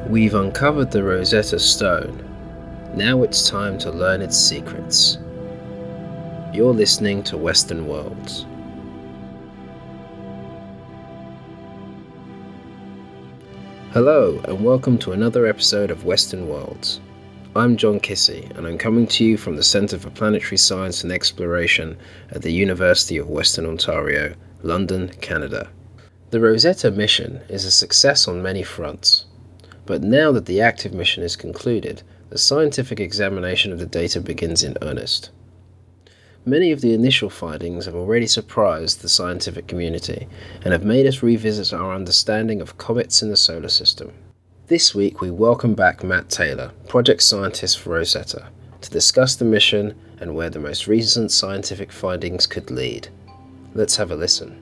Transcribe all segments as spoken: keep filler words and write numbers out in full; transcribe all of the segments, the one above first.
We've uncovered the Rosetta Stone. Now it's time to learn its secrets. You're listening to Western Worlds. Hello, and welcome to another episode of Western Worlds. I'm John Kissy, and I'm coming to you from the Centre for Planetary Science and Exploration at the University of Western Ontario, London, Canada. The Rosetta mission is a success on many fronts, but now that the active mission is concluded, the scientific examination of the data begins in earnest. Many of the initial findings have already surprised the scientific community and have made us revisit our understanding of comets in the solar system. This week we welcome back Matt Taylor, project scientist for Rosetta, to discuss the mission and where the most recent scientific findings could lead. Let's have a listen.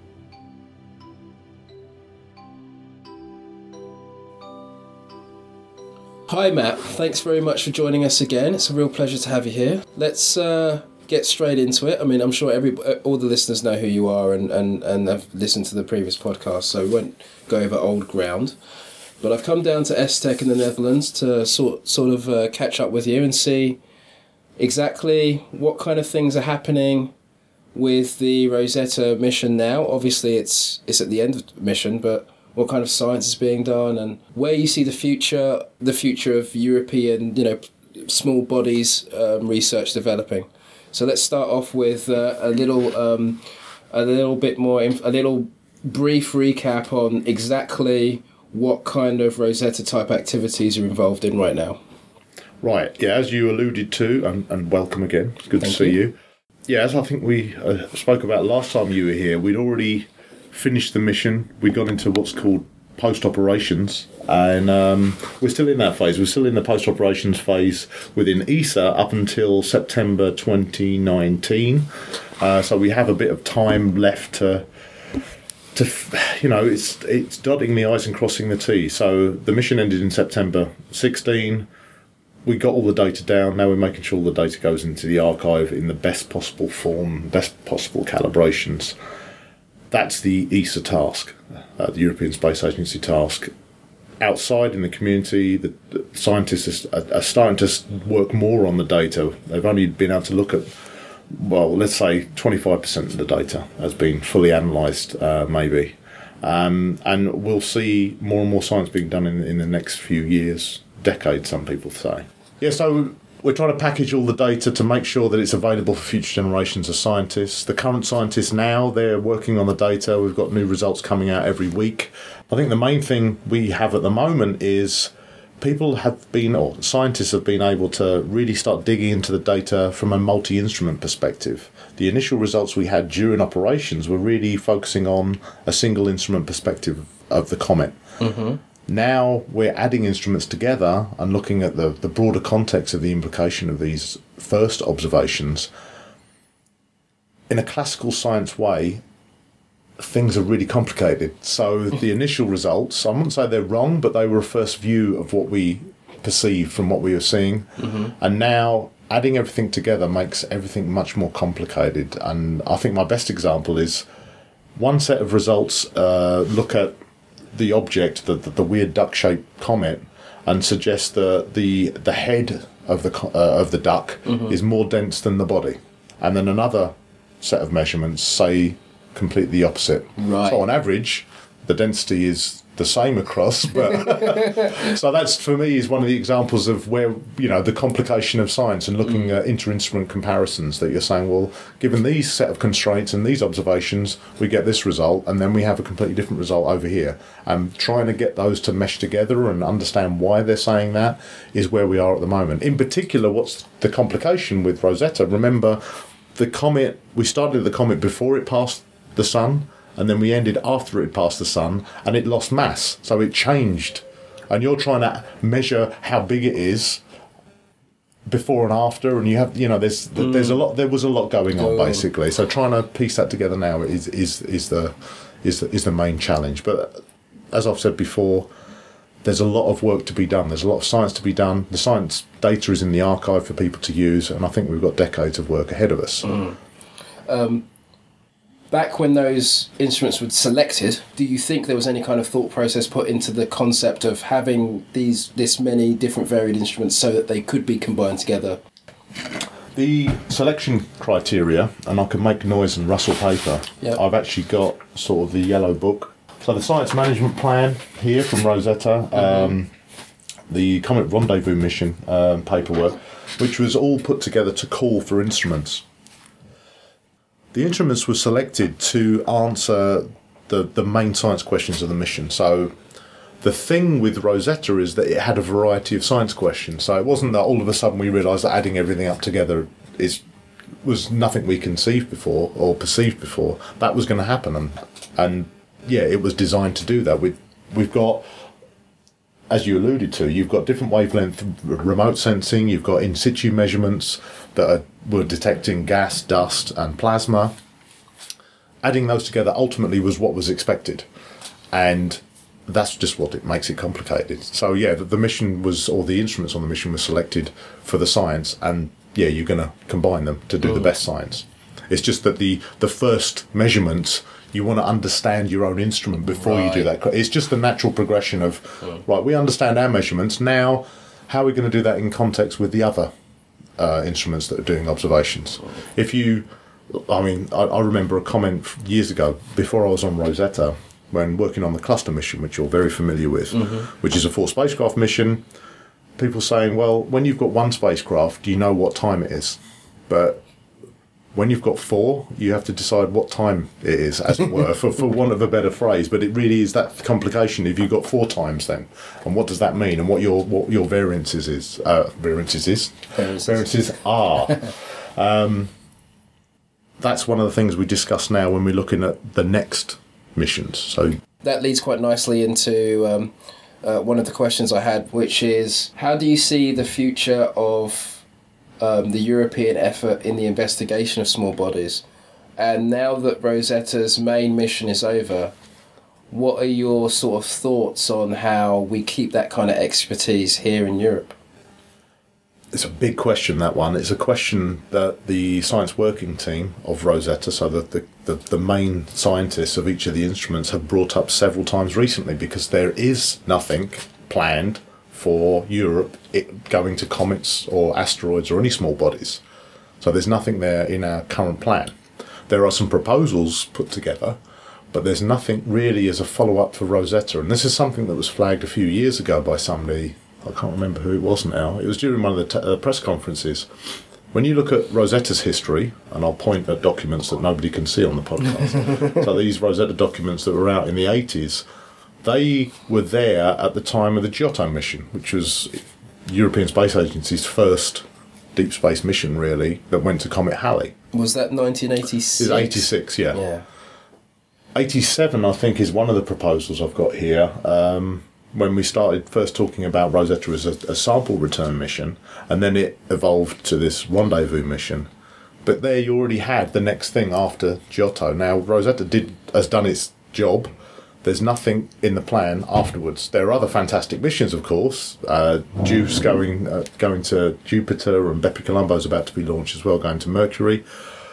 Hi Matt, thanks very much for joining us again. It's a real pleasure to have you here. Let's uh, get straight into it. I mean, I'm sure every all the listeners know who you are and, and, and have listened to the previous podcast, so we won't go over old ground. But I've come down to ESTEC in the Netherlands to sort sort of uh, catch up with you and see exactly what kind of things are happening with the Rosetta mission now. Obviously, it's it's at the end of the mission, but what kind of science is being done and where you see the future, the future of European, you know, small bodies um, research developing. So let's start off with uh, a little, um, a little bit more, inf- a little brief recap on exactly what kind of Rosetta type activities you're involved in right now. Right, yeah, as you alluded to, and, and welcome again, it's good Thank to see you. you. Yeah, as I think we uh, spoke about last time you were here, we'd already finished the mission. We'd gone into what's called post-operations, and um, we're still in that phase. We're still in the post-operations phase within E S A up until September twenty nineteen. Uh, so we have a bit of time left to, to you know, it's it's dotting the I's and crossing the T's. So the mission ended in September sixteen. We got all the data down. Now we're making sure all the data goes into the archive in the best possible form, best possible calibrations. That's the E S A task, uh, the European Space Agency task. Outside in the community, the, the scientists are, are starting to work more on the data. They've only been able to look at, well, let's say twenty-five percent of the data has been fully analysed, uh, maybe. Um, and we'll see more and more science being done in, in the next few years, decades, some people say. Yeah, so we're trying to package all the data to make sure that it's available for future generations of scientists. The current scientists now, they're working on the data. We've got new results coming out every week. I think the main thing we have at the moment is people have been, or scientists have been able to really start digging into the data from a multi-instrument perspective. The initial results we had during operations were really focusing on a single instrument perspective of the comet. Mm-hmm. Now we're adding instruments together and looking at the, the broader context of the implication of these first observations. In a classical science way, things are really complicated. So the initial results, I wouldn't say they're wrong, but they were a first view of what we perceived from what we were seeing. Mm-hmm. And now adding everything together makes everything much more complicated. And I think my best example is one set of results uh, look at the object, the, the, the weird duck-shaped comet, and suggest that the the head of the uh, of the duck mm-hmm. is more dense than the body, and then another set of measurements say completely the opposite. Right. So on average, the density is the same across, but so that's for me is one of the examples of where, you know, the complication of science and looking mm. at inter-instrument comparisons, that you're saying, well, given these set of constraints and these observations, we get this result, and then we have a completely different result over here. And trying to get those to mesh together and understand why they're saying that is where we are at the moment. In particular, what's the complication with Rosetta? Remember, the comet, we started the comet before it passed the sun, and then we ended after it passed the sun, and it lost mass, so it changed. And you're trying to measure how big it is before and after, and you have, you know, there's mm. there's a lot, there was a lot going on, basically. So trying to piece that together now is is is the is the, is the main challenge. But as I've said before, there's a lot of work to be done. There's a lot of science to be done. The science data is in the archive for people to use, and I think we've got decades of work ahead of us. Mm. Um. back when those instruments were selected, do you think there was any kind of thought process put into the concept of having these this many different varied instruments so that they could be combined together? The selection criteria, and I can make noise and rustle paper. Yep. I've actually got sort of the yellow book. So the science management plan here from Rosetta, mm-hmm. um, the Comet Rendezvous mission um, paperwork, which was all put together to call for instruments. The instruments were selected to answer the, the main science questions of the mission. So the thing with Rosetta is that it had a variety of science questions. So it wasn't that all of a sudden we realised that adding everything up together is was nothing we conceived before or perceived before. That was going to happen. And, and yeah, it was designed to do that. We've, we've got, as you alluded to, you've got different wavelength remote sensing, you've got in situ measurements that are, were detecting gas, dust and plasma. Adding those together ultimately was what was expected. And that's just what it makes it complicated. So yeah, the, the mission was, or the instruments on the mission were selected for the science, and yeah, you're going to combine them to do mm. the best science. It's just that the, the first measurements, you want to understand your own instrument before right. you do that. It's just the natural progression of, mm. right, we understand our measurements, now how are we going to do that in context with the other uh, instruments that are doing observations? Mm. If you, I mean, I, I remember a comment years ago, before I was on Rosetta, when working on the cluster mission, which you're very familiar with, mm-hmm. which is a four spacecraft mission, people saying, well, when you've got one spacecraft, do you know what time it is? But when you've got four, you have to decide what time it is, as it were, for, for want of a better phrase. But it really is that complication if you've got four times then. And what does that mean? And what your what your variances is, uh, variances is? Variances. Variances are. um, that's one of the things we discuss now when we're looking at the next missions. So that leads quite nicely into um, uh, one of the questions I had, which is, how do you see the future of um, the European effort in the investigation of small bodies? And now that Rosetta's main mission is over, what are your sort of thoughts on how we keep that kind of expertise here in Europe? It's a big question, that one. It's a question that the science working team of Rosetta, so that the, the, the main scientists of each of the instruments, have brought up several times recently, because there is nothing planned for Europe it going to comets or asteroids or any small bodies. So there's nothing there in our current plan. There are some proposals put together, but there's nothing really as a follow-up for Rosetta. And this is something that was flagged a few years ago by somebody. I can't remember who it was now. It was during one of the t- uh, press conferences. When you look at Rosetta's history, and I'll point at documents that nobody can see on the podcast, so these Rosetta documents that were out in the eighties, they were there at the time of the Giotto mission, which was European Space Agency's first deep space mission, really, that went to Comet Halley. Was that nineteen eighty-six? It was eighty-six, yeah. Yeah. eighty-seven, I think, is one of the proposals I've got here. Um... when we started first talking about Rosetta as a, a sample return mission, and then it evolved to this rendezvous mission. But there you already had the next thing after Giotto. Now, Rosetta did has done its job. There's nothing in the plan afterwards. There are other fantastic missions, of course. Uh, JUICE going uh, going to Jupiter, and Bepi Colombo is about to be launched as well, going to Mercury.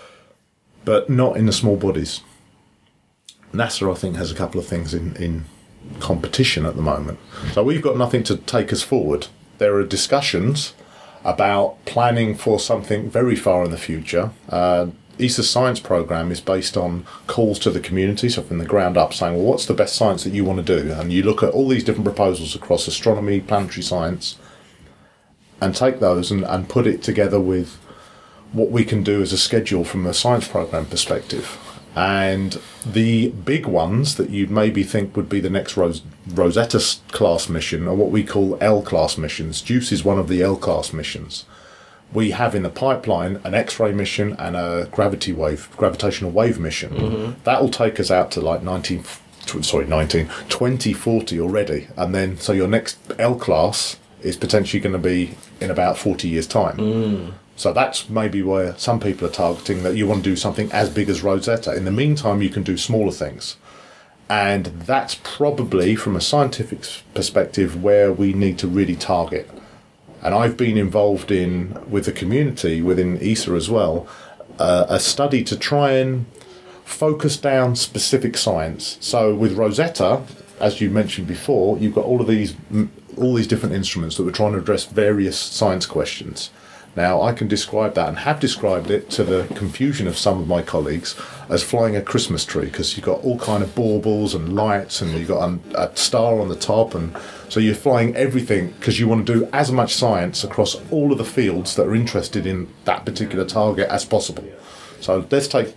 But not in the small bodies. NASA, I think, has a couple of things in... in competition at the moment. So we've got nothing to take us forward. There are discussions about planning for something very far in the future. Uh, E S A's science programme is based on calls to the community, so from the ground up, saying, well, what's the best science that you want to do? And you look at all these different proposals across astronomy, planetary science, and take those and, and put it together with what we can do as a schedule from a science programme perspective. And the big ones that you'd maybe think would be the next Ros- Rosetta class mission are what we call L-class missions. JUICE is one of the L-class missions. We have in the pipeline an X-ray mission and a gravity wave, gravitational wave mission. Mm-hmm. That will take us out to like nineteen, sorry, nineteen, twenty forty already. And then, so your next L-class is potentially going to be in about forty years' time. Mm. So that's maybe where some people are targeting, that you want to do something as big as Rosetta. In the meantime, you can do smaller things. And that's probably, from a scientific perspective, where we need to really target. And I've been involved in, with the community, within E S A as well, uh, a study to try and focus down specific science. So with Rosetta, as you mentioned before, you've got all of these all these different instruments that were trying to address various science questions. Now, I can describe that and have described it to the confusion of some of my colleagues as flying a Christmas tree, because you've got all kind of baubles and lights and you've got a, a star on the top, and so you're flying everything because you want to do as much science across all of the fields that are interested in that particular target as possible. So let's take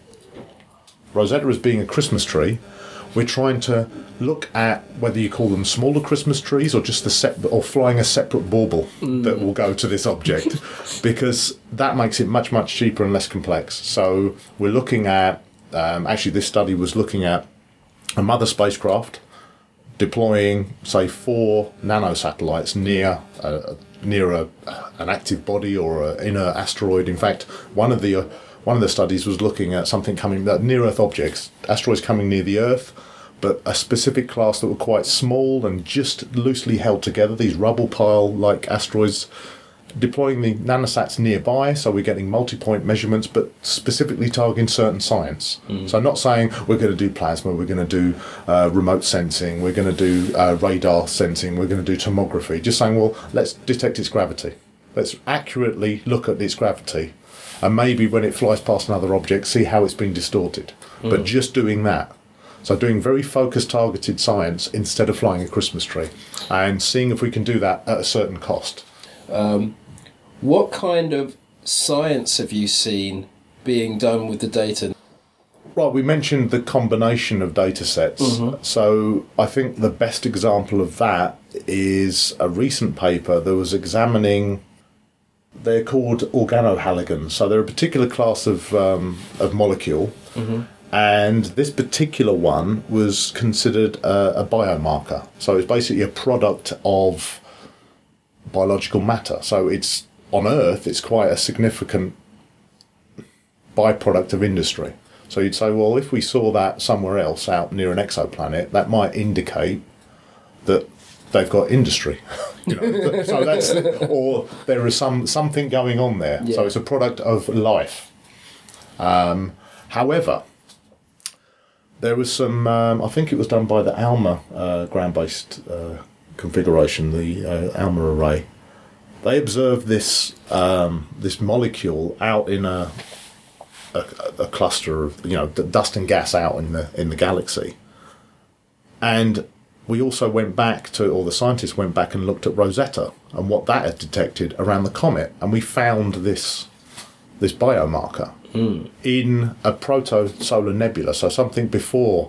Rosetta as being a Christmas tree. We're trying to look at whether you call them smaller Christmas trees or just the set, or flying a separate bauble mm. that will go to this object, because that makes it much, much cheaper and less complex. So we're looking at, um, actually this study was looking at a mother spacecraft deploying, say, four nanosatellites near a, near a, an active body or an inner asteroid. In fact, one of the uh, one of the studies was looking at something coming, uh, near-Earth objects, asteroids coming near the Earth, but a specific class that were quite small and just loosely held together, these rubble pile-like asteroids, deploying the nanosats nearby, so we're getting multi-point measurements, but specifically targeting certain science. Mm. So not saying we're going to do plasma, we're going to do uh, remote sensing, we're going to do uh, radar sensing, we're going to do tomography, just saying, well, let's detect its gravity. Let's accurately look at its gravity, and maybe when it flies past another object, see how it's been distorted. Mm. But just doing that. So doing very focused, targeted science instead of flying a Christmas tree, and seeing if we can do that at a certain cost. Um, what kind of science have you seen being done with the data? Right, we mentioned the combination of data sets. Mm-hmm. So I think the best example of that is a recent paper that was examining, they're called organohaligans. So they're a particular class of um, of molecule. Mm-hmm. And this particular one was considered a, a biomarker. So it's basically a product of biological matter. So it's, on Earth, it's quite a significant byproduct of industry. So you'd say, well, if we saw that somewhere else out near an exoplanet, that might indicate that they've got industry. You know, so that's, or there is some something going on there. Yeah. So it's a product of life. Um, however, there was some, um, I think it was done by the ALMA uh, ground-based uh, configuration, the uh, ALMA array. They observed this um, this molecule out in a, a a cluster of, you know, dust and gas out in the in the galaxy, and we also went back to, or the scientists went back and looked at Rosetta and what that had detected around the comet, and we found this this biomarker mm. in a proto-solar nebula, so something before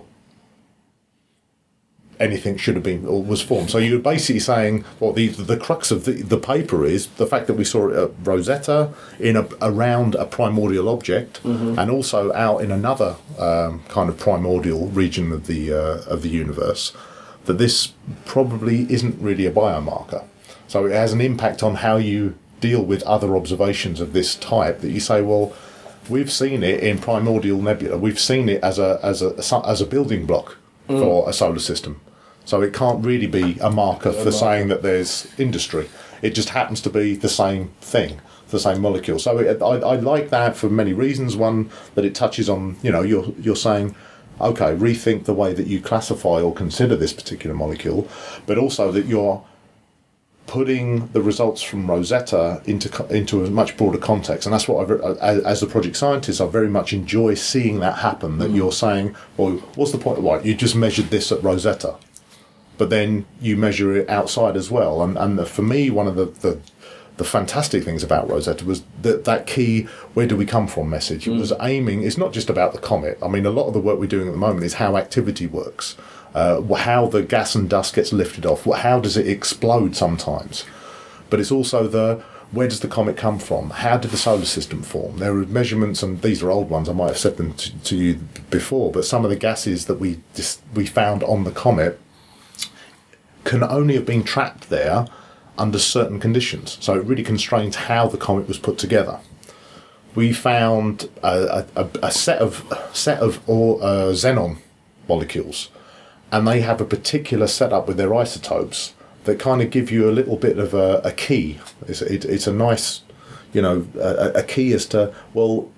anything should have been or was formed. So you're basically saying, well, the the crux of the, the paper is the fact that we saw it at Rosetta in a, around a primordial object, mm-hmm. and also out in another um, kind of primordial region of the uh, of the universe, that this probably isn't really a biomarker. So it has an impact on how you deal with other observations of this type, that you say, well, we've seen it in primordial nebula, we've seen it as a as a as a building block mm. for a solar system. So it can't really be a marker for saying that there's industry. It just happens to be the same thing, the same molecule. So it, I, I like that for many reasons. One, that it touches on, you know, you're you're saying, okay, rethink the way that you classify or consider this particular molecule, but also that you're putting the results from Rosetta into into a much broader context. And that's what I, as a project scientist, I very much enjoy seeing that happen, that mm. you're saying, well, what's the point? Right, you just measured this at Rosetta, but then you measure it outside as well. And, and for me, one of the, the the fantastic things about Rosetta was that that key, where do we come from message. Mm. It was aiming, it's not just about the comet. I mean, a lot of the work we're doing at the moment is how activity works, uh, how the gas and dust gets lifted off, how does it explode sometimes. But it's also the, where does the comet come from? How did the solar system form? There are measurements, and these are old ones, I might have said them to, to you before, but some of the gases that we dis- we found on the comet can only have been trapped there under certain conditions. So it really constrains how the comet was put together. We found a, a, a set of set of or, uh, xenon molecules, and they have a particular setup with their isotopes that kind of give you a little bit of a, a key. It's, it, it's a nice, you know, a, a key as to, well,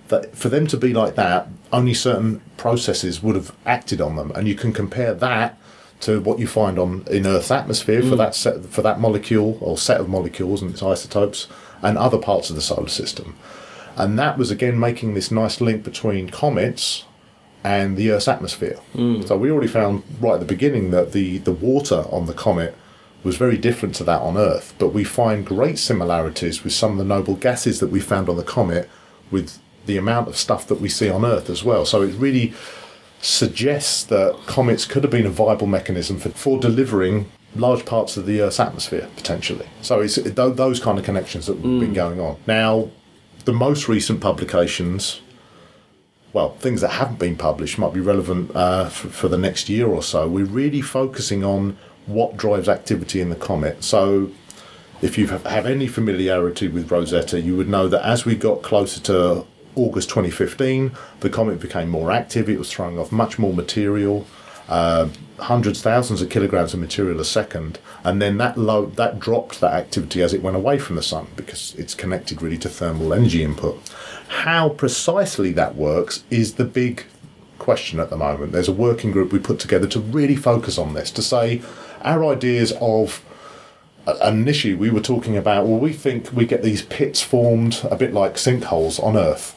that for them to be like that, only certain processes would have acted on them, and you can compare that to what you find on in Earth's atmosphere mm. for that set, for that molecule or set of molecules and its isotopes, and other parts of the solar system. And that was again making this nice link between comets and the Earth's atmosphere. Mm. So we already found right at the beginning that the, the water on the comet was very different to that on Earth, but we find great similarities with some of the noble gases that we found on the comet with the amount of stuff that we see on Earth as well. So it really suggests that comets could have been a viable mechanism for, for delivering large parts of the Earth's atmosphere, potentially. So it's th- those kind of connections that have mm. been going on. Now, the most recent publications, well, things that haven't been published might be relevant uh, for, for the next year or so. We're really focusing on what drives activity in the comet. So if you have any familiarity with Rosetta, you would know that as we got closer to August twenty fifteen, the comet became more active. It was throwing off much more material, uh, hundreds, thousands of kilograms of material a second, and then that low, that dropped that activity as it went away from the sun because it's connected really to thermal energy input. How precisely that works is the big question at the moment. There's a working group we put together to really focus on this, to say our ideas of initially we were talking about, well, we think we get these pits formed a bit like sinkholes on Earth.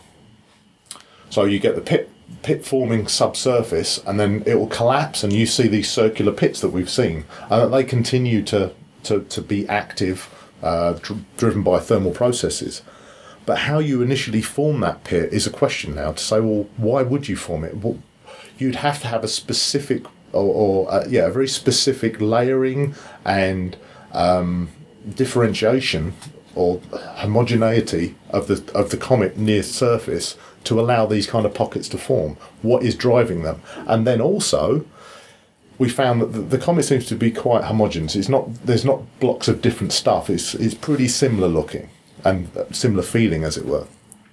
So you get the pit pit forming subsurface, and then it will collapse, and you see these circular pits that we've seen, and that they continue to to, to be active, uh, dr- driven by thermal processes. But how you initially form that pit is a question now. To say, well, why would you form it? Well, you'd have to have a specific, or, or uh, yeah, a very specific layering and um, differentiation or homogeneity of the of the comet near surface to allow these kind of pockets to form. What is driving them? And then also, we found that the, the comet seems to be quite homogeneous. It's not there's not blocks of different stuff. It's it's pretty similar looking and similar feeling, as it were.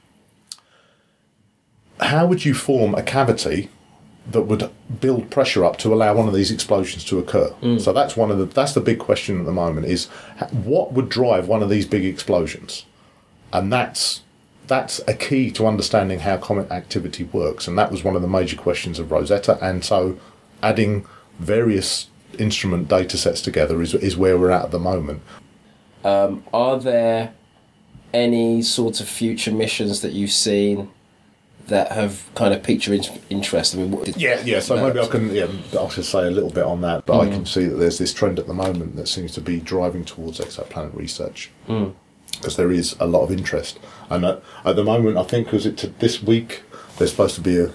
How would you form a cavity that would build pressure up to allow one of these explosions to occur? Mm. So that's one of the that's the big question at the moment, is what would drive one of these big explosions? And that's that's a key to understanding how comet activity works. And that was one of the major questions of Rosetta. And so adding various instrument data sets together is is where we're at at the moment. Um, are there any sort of future missions that you've seen that have kind of piqued your in- interest? I mean, what did yeah, yeah. So that? maybe I can, yeah, I should say a little bit on that. But mm. I can see that there's this trend at the moment that seems to be driving towards exoplanet research, because mm. there is a lot of interest. And at, at the moment, I think was it to this week, there's supposed to be a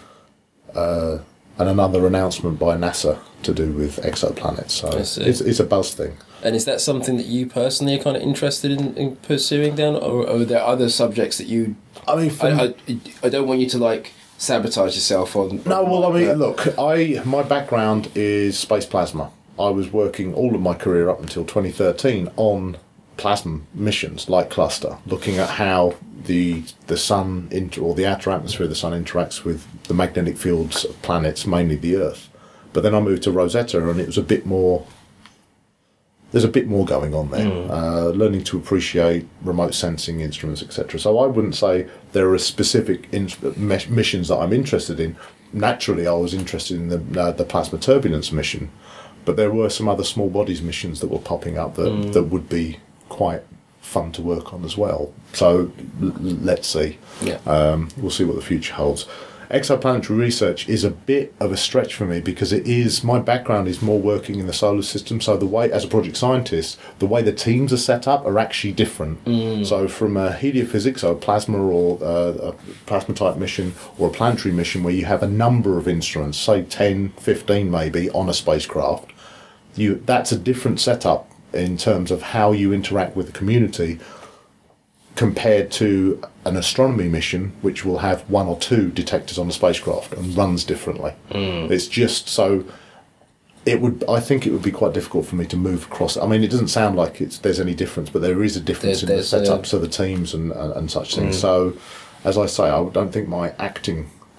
uh, and another announcement by NASA to do with exoplanets. So it's it's a buzz thing. And is that something that you personally are kind of interested in, in pursuing then, or, or are there other subjects that you? I mean, I, I, I don't want you to like sabotage yourself on. No, well, I mean, that. look, I my background is space plasma. I was working all of my career up until twenty thirteen on plasma missions like Cluster, looking at how the the sun inter, or the outer atmosphere of the sun interacts with the magnetic fields of planets, mainly the Earth. But then I moved to Rosetta, and it was a bit more. There's a bit more going on there, mm. uh, learning to appreciate remote sensing instruments, et cetera. So I wouldn't say there are specific in- missions that I'm interested in. Naturally, I was interested in the uh, the plasma turbulence mission, but there were some other small bodies missions that were popping up that, mm. that would be quite fun to work on as well. So l- let's see. Yeah. Um, we'll see what the future holds. Exoplanetary research is a bit of a stretch for me because it is, my background is more working in the solar system, so the way, as a project scientist, the way the teams are set up are actually different. Mm. So from a heliophysics or a plasma or uh, a plasma type mission or a planetary mission where you have a number of instruments, say ten, fifteen maybe, on a spacecraft, you that's a different setup in terms of how you interact with the community compared to an astronomy mission, which will have one or two detectors on the spacecraft and runs differently. Mm. It's just so. It would. I think it would be quite difficult for me to move across. I mean, it doesn't sound like it's there's any difference, but there is a difference there, in the setups a, of the teams and and, and such things. Mm. So, as I say, I don't think my acting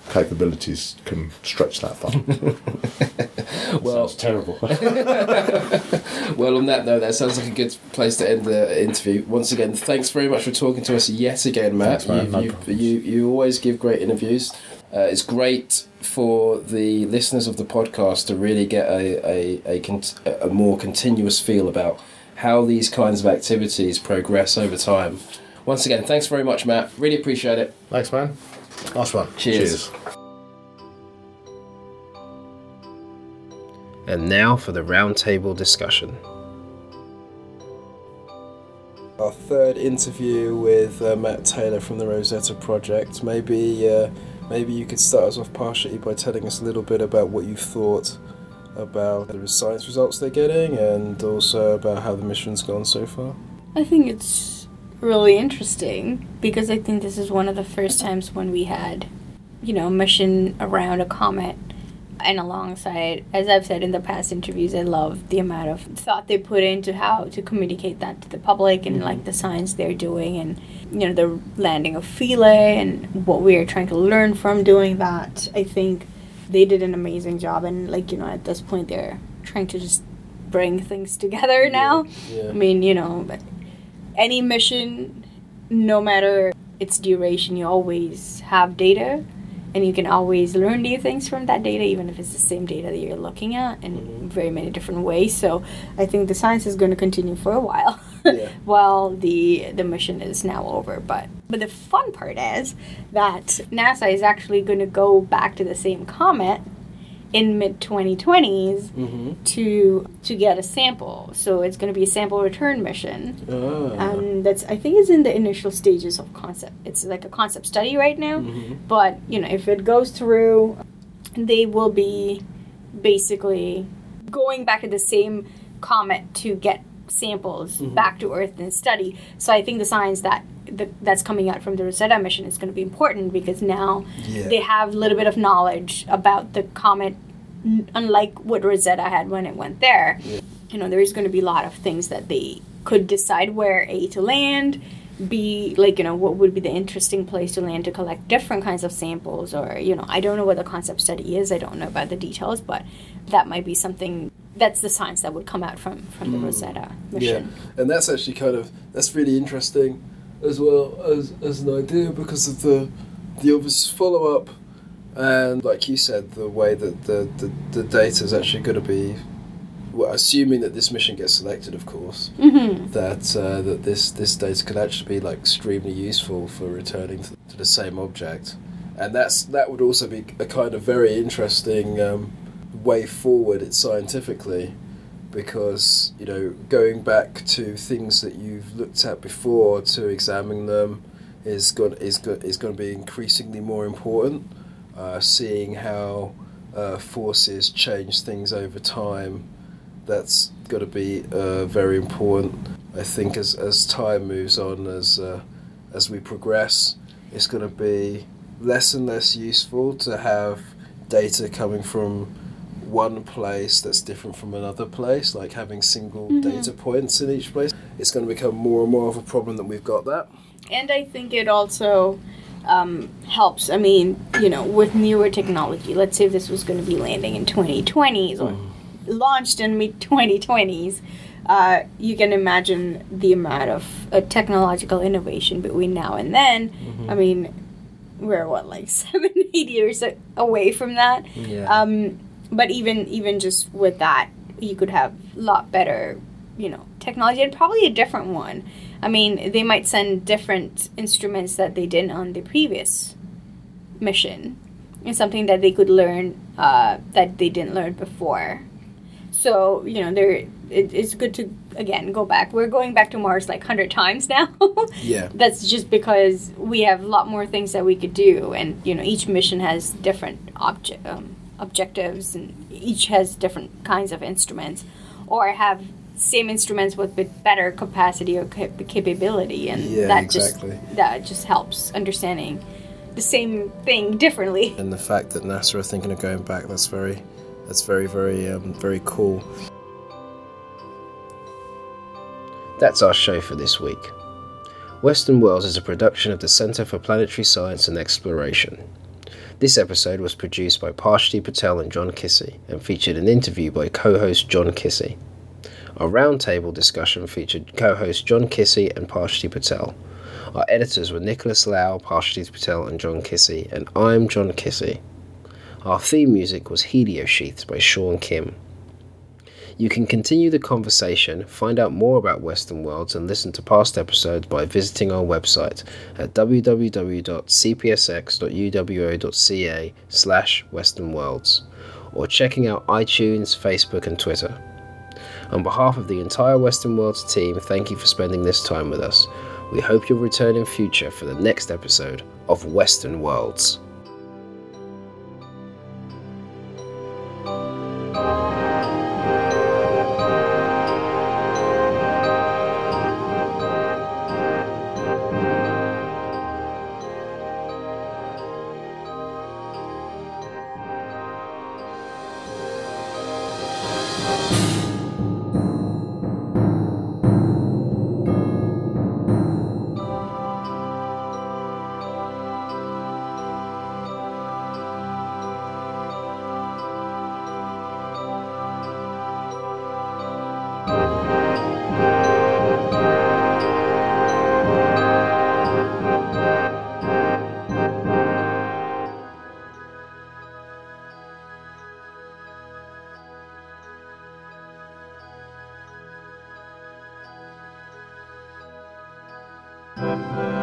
capabilities can stretch that far. Well, sounds terrible. Well, on that note, that sounds like a good place to end the interview. Once again, thanks very much for talking to us yet again, Matt. Thanks, man. You, No you, problems. you, you always give great interviews. Uh, it's great for the listeners of the podcast to really get a, a, a, cont- a more continuous feel about how these kinds of activities progress over time. Once again, thanks very much, Matt. Really appreciate it. Thanks, man. Nice one. Cheers. And now for the roundtable discussion. Our third interview with uh, Matt Taylor from the Rosetta Project. Maybe uh, maybe you could start us off partially by telling us a little bit about what you thought about the science results they're getting, and also about how the mission's gone so far. I think it's really interesting because I think this is one of the first times when we had, you know, a mission around a comet. And alongside, as I've said in the past interviews, I love the amount of thought they put into how to communicate that to the public and, like, the science they're doing and, you know, the landing of Philae and what we are trying to learn from doing that. I think they did an amazing job. And, like, you know, at this point, they're trying to just bring things together now. Yeah. I mean, you know, any mission, no matter its duration, you always have data. And you can always learn new things from that data, even if it's the same data that you're looking at in mm-hmm. very many different ways. So I think the science is going to continue for a while yeah. while the the mission is now over. But but the fun part is that NASA is actually going to go back to the same comet in mid twenty twenties mm-hmm. to to get a sample. So it's going to be a sample return mission. Oh. And that's, I think, it's in the initial stages of concept. It's like a concept study right now. Mm-hmm. But, you know, if it goes through, they will be basically going back to the same comet to get samples mm-hmm. back to Earth and study. So I think the science that the, that's coming out from the Rosetta mission is going to be important because now yeah. they have a little bit of knowledge about the comet, n- unlike what Rosetta had when it went there. Yeah. You know, there's going to be a lot of things that they could decide where A, to land, B, like, you know, what would be the interesting place to land to collect different kinds of samples, or, you know, I don't know what the concept study is, I don't know about the details, but that might be something, that's the science that would come out from, from the mm. Rosetta mission. Yeah, and that's actually kind of, that's really interesting as well as, as an idea because of the, the obvious follow-up and, like you said, the way that the, the, the data is actually going to be, well, assuming that this mission gets selected, of course, mm-hmm. that uh, that this this data could actually be like extremely useful for returning to, to the same object, and that's that would also be a kind of very interesting um, way forward. It's scientifically, because you know going back to things that you've looked at before to examine them is going is go, is going to be increasingly more important. Uh, seeing how uh, forces change things over time. That's got to be uh, very important. I think as as time moves on, as uh, as we progress, it's going to be less and less useful to have data coming from one place that's different from another place, like having single mm-hmm. data points in each place. It's going to become more and more of a problem that we've got that. And I think it also um, helps, I mean, you know, with newer technology. Let's say this was going to be landing in twenty twenties or mm. launched in mid twenty twenties, uh, you can imagine the amount of uh, technological innovation between now and then. Mm-hmm. I mean, we're what, like seven, eight years away from that. Yeah. Um, but even even just with that, you could have a lot better, you know, technology, and probably a different one. I mean, they might send different instruments that they didn't on the previous mission. It's something that they could learn uh, that they didn't learn before. So, you know, there it, it's good to, again, go back. We're going back to Mars like one hundred times now. Yeah. That's just because we have a lot more things that we could do. And, you know, each mission has different obje- um, objectives, and each has different kinds of instruments, or have same instruments with bit better capacity or cap- capability. And yeah, that exactly. just that just helps understanding the same thing differently. And the fact that NASA are thinking of going back, that's very... That's very, very, um, very cool. That's our show for this week. Western Worlds is a production of the Centre for Planetary Science and Exploration. This episode was produced by Parshti Patel and John Kissy and featured an interview by co-host John Kissy. Our roundtable discussion featured co-hosts John Kissy and Parshti Patel. Our editors were Nicholas Lau, Parshti Patel and John Kissy, and I'm John Kissy. Our theme music was Heliosheaths by Sean Kim. You can continue the conversation, find out more about Western Worlds, and listen to past episodes by visiting our website at w w w dot c p s x dot u w o dot c a slash Western Worlds, or checking out iTunes, Facebook, and Twitter. On behalf of the entire Western Worlds team, thank you for spending this time with us. We hope you'll return in future for the next episode of Western Worlds. Thank you.